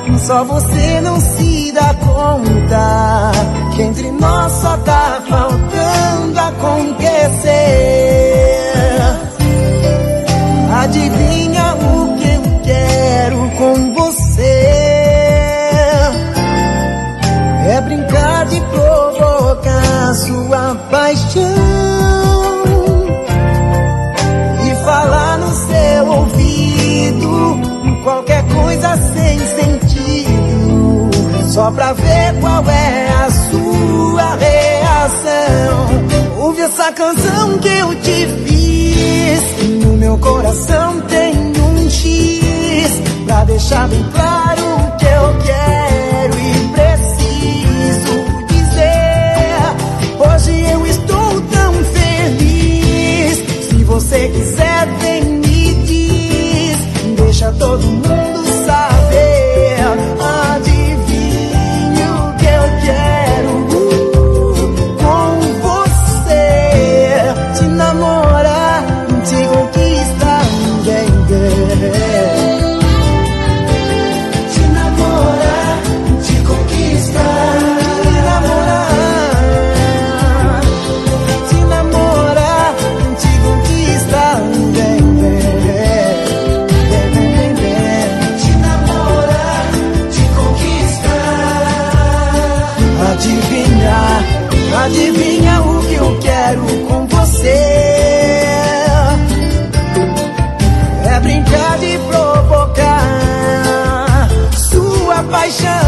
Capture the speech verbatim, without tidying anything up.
Só você não se dá conta que entre nós só tá faltando acontecer. Adivinha o que eu quero com você? É brincar de provocar sua paixão e falar no seu ouvido qualquer coisa sem sentido, só pra ver qual é a sua reação. Ouve essa canção que eu te fiz, no meu coração tem um X, pra deixar bem claro o que eu quero e preciso dizer. Hoje eu estou tão feliz, se você quiser vem me diz, deixa todo mundo saber. Adivinha o que eu quero com você? Te namorar, te conquistar, baby. Te namorar, te conquistar, te namorar, te namorar, te conquistar, baby. Adivinha, adivinha o que eu quero com você? É brincar de provocar sua paixão